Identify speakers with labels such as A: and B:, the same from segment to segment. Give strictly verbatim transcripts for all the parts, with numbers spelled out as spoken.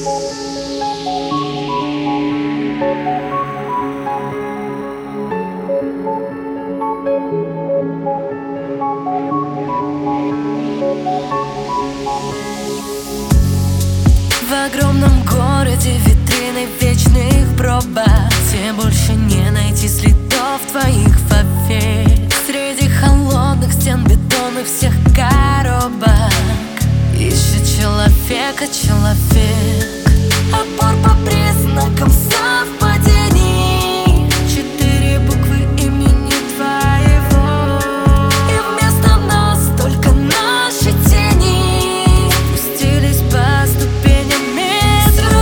A: В огромном городе витрины вечных пробок, где больше не найти следов твоих вовек. Среди холодных стен бетона всех коробок ищет человека человек. Отбор по признакам совпадений, четыре буквы имени твоего, и вместо нас только наши тени спустились по ступеням метро.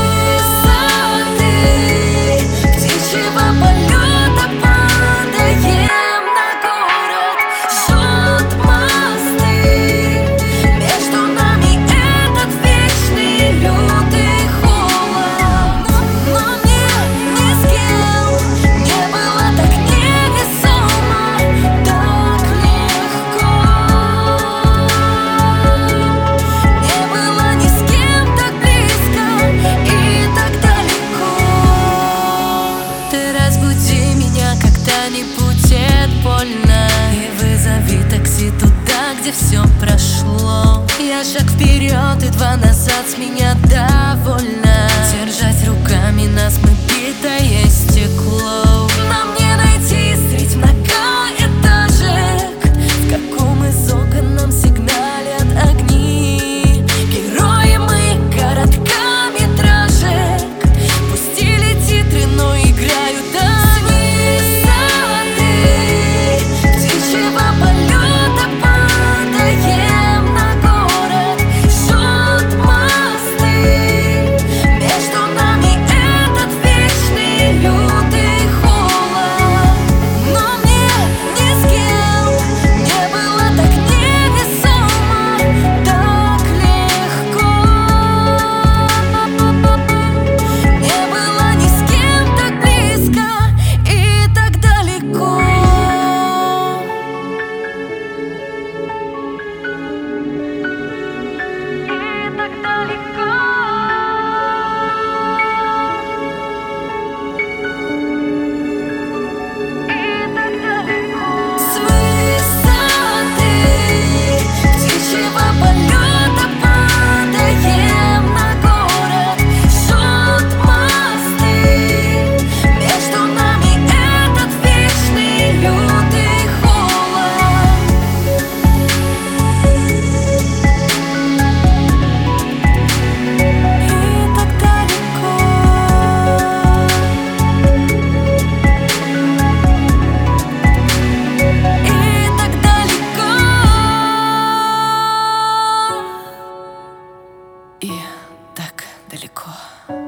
A: С высоты птичьего полета падаем на город, жжет мосты, между нами этот вечный лютый холод. Но мне ни с кем не было так невесомо, так легко. Не было ни с кем так близко и так далеко. Ты разбуди меня когда-нибудь, это больно, и вызови такси туда, где все прошло. Я шаг вперед и два назад, с меня довольно. Держать руками нас мы битое стекло. Нам не найти средь многоэтажек, в каком из окон нам сигналят огни. Герои мы короткометражек, пустили титры, но играют они. С высоты птичьего полета падаем на город, жжет мосты, между нами этот вечный лютый холод. Но мне ни с кем не было так невесомо, так легко. Не было ни с кем так близко и так далеко. И так далеко. И так далеко. С высоты птичьего полета падаем на город, жжет мосты, между нами этот вечный лютый холод. И так далеко. И так далеко. И так далеко.